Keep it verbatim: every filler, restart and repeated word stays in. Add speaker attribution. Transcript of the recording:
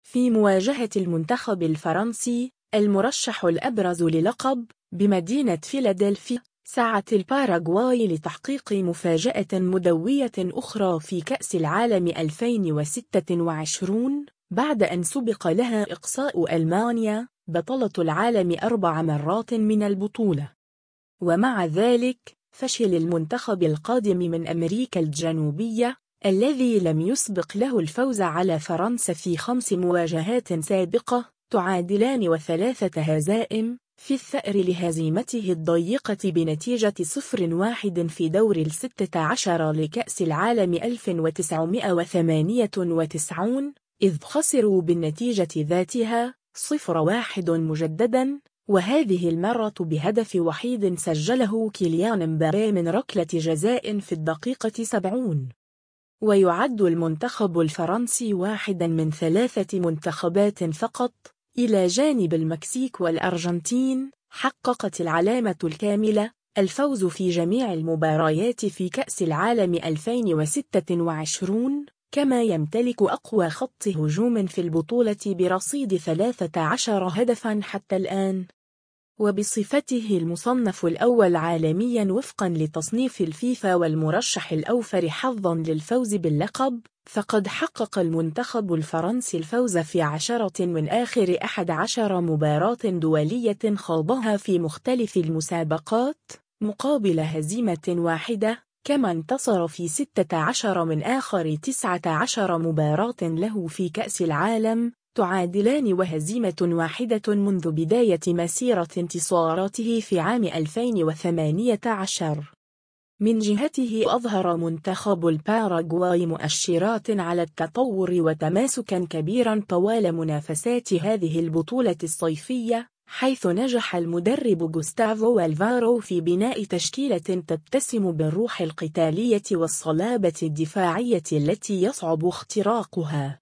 Speaker 1: في مواجهة المنتخب الفرنسي المرشح الأبرز للقب بمدينة فيلادلفيا، سعت الباراغواي لتحقيق مفاجأة مدوية أخرى في كأس العالم ألفين وستة وعشرين بعد أن سبق لها إقصاء ألمانيا بطلة العالم أربع مرات من البطولة. ومع ذلك فشل المنتخب القادم من أمريكا الجنوبية الذي لم يسبق له الفوز على فرنسا في خمس مواجهات سابقة تعادلان وثلاثة هزائم في الثأر لهزيمته الضيقة بنتيجة صفر واحد في دور الستة عشر لكأس العالم ألف وتسعمائة وثمانية وتسعين، إذ خسروا بالنتيجة ذاتها صفر واحد مجددا، وهذه المرة بهدف وحيد سجله كيليان امبابي من ركلة جزاء في الدقيقة سبعين. ويعد المنتخب الفرنسي واحدا من ثلاثة منتخبات فقط إلى جانب المكسيك والأرجنتين حققت العلامة الكاملة، الفوز في جميع المباريات في كأس العالم ألفين وستة وعشرين، كما يمتلك أقوى خط هجوم في البطولة برصيد ثلاثة عشر هدفا حتى الآن. وبصفته المصنف الأول عالميا وفقا لتصنيف الفيفا والمرشح الأوفر حظا للفوز باللقب، فقد حقق المنتخب الفرنسي الفوز في عشرة من آخر أحد عشر مباراة دولية خاضها في مختلف المسابقات مقابل هزيمة واحدة، كما انتصر في ستة عشر من آخر تسعة عشر مباراة له في كأس العالم، تعادلان وهزيمة واحدة منذ بداية مسيرة انتصاراته في عام ألفين وثمانية عشر. من جهته أظهر منتخب الباراغواي مؤشرات على التطور وتماسكا كبيرا طوال منافسات هذه البطولة الصيفية، حيث نجح المدرب غوستافو ألفارو في بناء تشكيلة تتسم بالروح القتالية والصلابة الدفاعية التي يصعب اختراقها.